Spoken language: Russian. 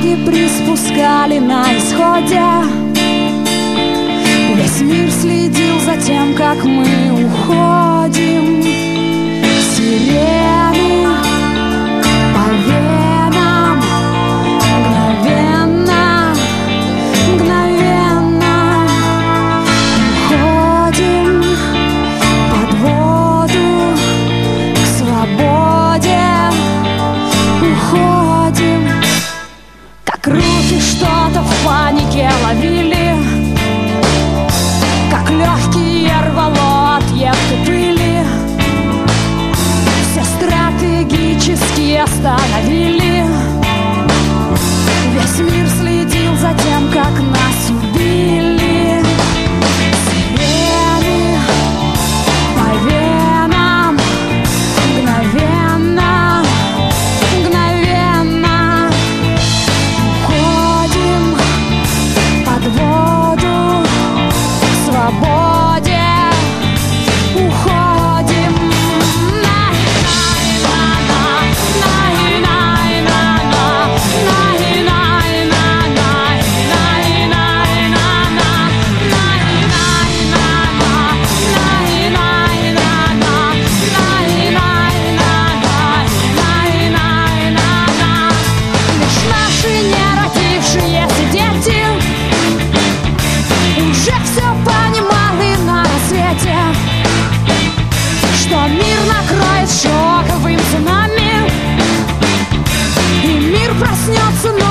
флаги приспускали на исходе. Весь мир следил за тем, как мы уходим. Сирены по венам, мгновенно, мгновенно уходим под воду к свободе. Уходим, как руки что-то в панике ловили, как легкие рвало от едкой пыли. Все стратегически остановили. Весь мир следил за тем, как нас убили. Сирены по венам, мгновенно, мгновенно уходим под воду к свободе. Уходим. Лишь наши неродившиеся дети уже все понимали на рассвете, что мир накроет шоковым цунами, и мир проснется.